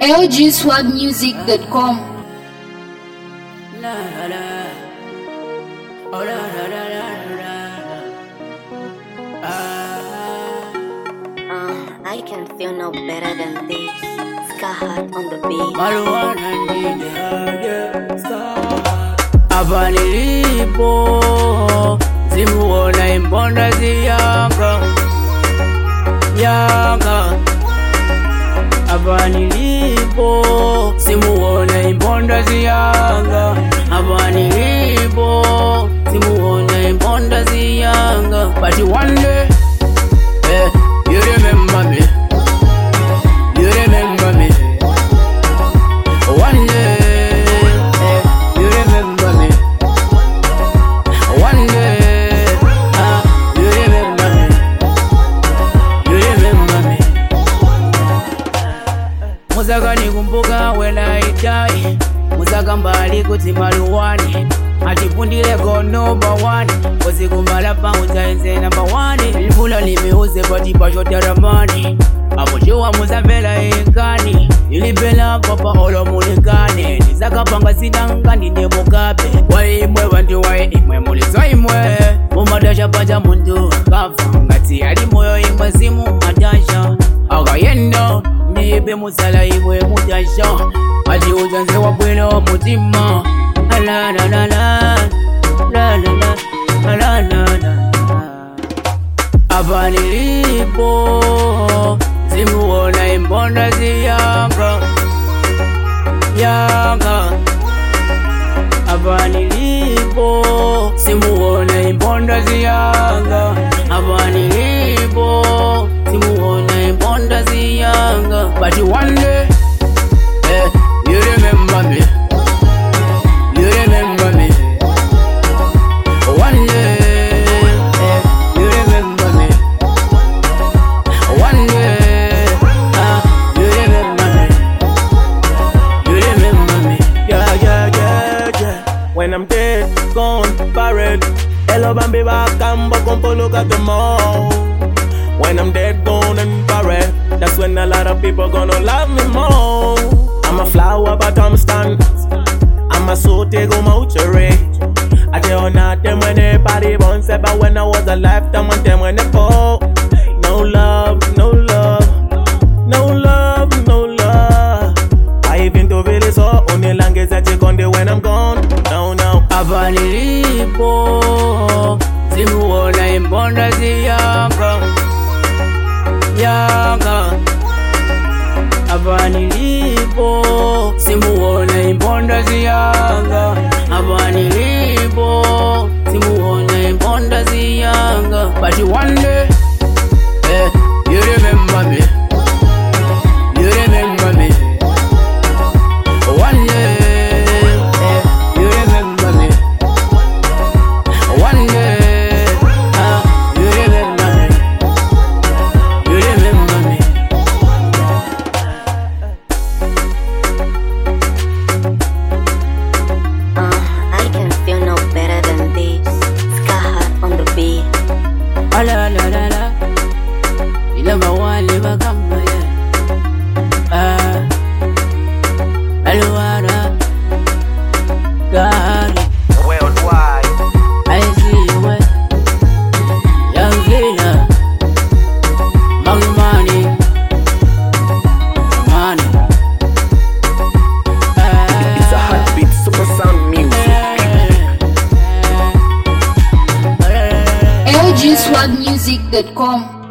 lgswagmusic.com. I can feel no better than this. Scarheart on the beat. Hapa nilipo simuona imbonda ziyanga hapa nilipo simuona imbonda ziyanga hapa nilipo simuona imbonda ziyanga. But one day you remember me, you remember me. One day you remember me. One day you remember me, you remember me. Musaka nikumbuka when I die. Musaka mbali kuti maluwani atipundile go number one. Kozi kumbala pa utaenze number one. Ilifula nimeuze pati pashota ramani. Aposhiwa muzavela inkani. Ilipela papa olo mulikane. Nisaka panga sinangani nemukabe. Waimwe wantu waimwe mulizo imwe. Mumadasha paja mundu kafa. Ngati ali moyo imwe simu madasha. Agayendo nibe musala imwe mudasha. Ati ujanze wabwelo mutima. La la la la la la la la la. Hapa nilipo simuona imbonda ziyanga hapa nilipo simuona imbonda ziyanga hapa nilipo simuona imbonda ziyanga. But one day you remember me, you remember me. One day you remember me. One day you remember me, you remember me. Yeah. When I'm dead, gone, buried, hello Bambi Bakambo Kompo, look at them all. When I'm dead, gone and buried, that's when a lot of people gonna love me more. I'm a flower but I'm stunned, I'm a soul take go mortuary. I tell not them when they party bounce, but when I was alive, them on them when they fall. No love, no love, no love, no love. I even to feel it so only long as I take on the when I'm gone. No. Hapa nilipo simuona imbonda ziyanga hapa nilipo simuona imbonda ziyanga hapa nilipo simuona imbonda ziyanga. But one day you remember me, you remember me. One day you remember me. One day you remember me, you remember me. I can feel no better than this. Scarheart on the beat. La la la la. Ilama wale bakamba ya. Alwara. Gari. Worldwide. I see you well. Young killer. Money. It's a heartbeat, super sound music. lgswagmusic.com.